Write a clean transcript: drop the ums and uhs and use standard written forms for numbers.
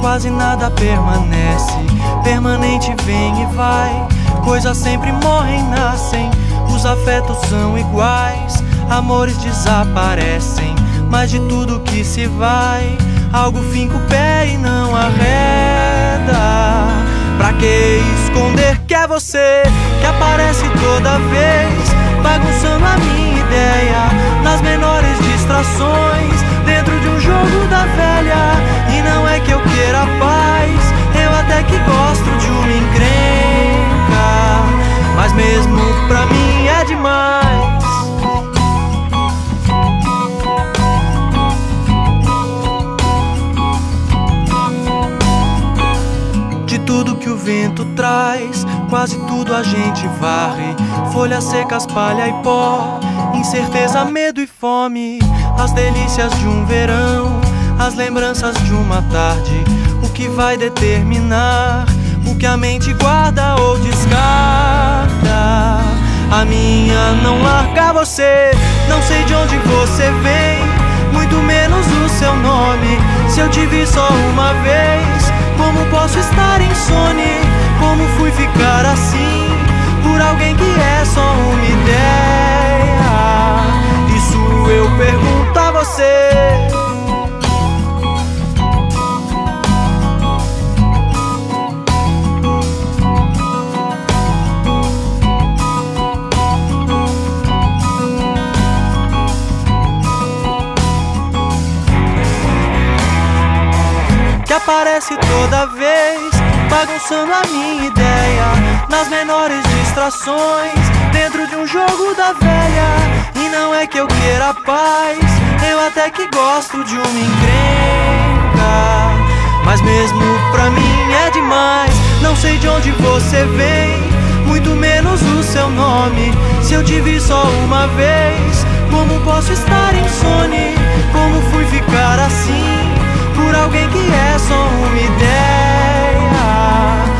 quase nada permanece. Permanente vem e vai, coisas sempre morrem, nascem. Os afetos são iguais, amores desaparecem. Mas de tudo que se vai, algo finca o pé e não arreda. Pra que esconder que é você que aparece toda vez, bagunçando a minha ideia nas menores distrações, dentro de um jogo da velha. E não é que eu queira paz, eu até que gosto de uma encrenca, mas mesmo pra mim é demais. De tudo que o vento traz, quase tudo a gente varre. Folhas secas, palha e pó, incerteza, medo e fome. As delícias de um verão, as lembranças de uma tarde. O que vai determinar o que a mente guarda ou descarta? A minha não larga você. Não sei de onde você vem, muito menos o seu nome. Se eu te vi só uma vez, como posso estar insone? Como fui ficar assim por alguém que é só uma ideia? Isso eu pergunto a você. Que aparece toda vez, bagunçando a minha ideia nas menores distrações, dentro de um jogo da velha. E não é que eu queira paz, eu até que gosto de uma encrenca, mas mesmo pra mim é demais. Não sei de onde você vem, muito menos o seu nome. Se eu te vi só uma vez, como posso estar insone? Como fui ficar assim por alguém que é só uma ideia?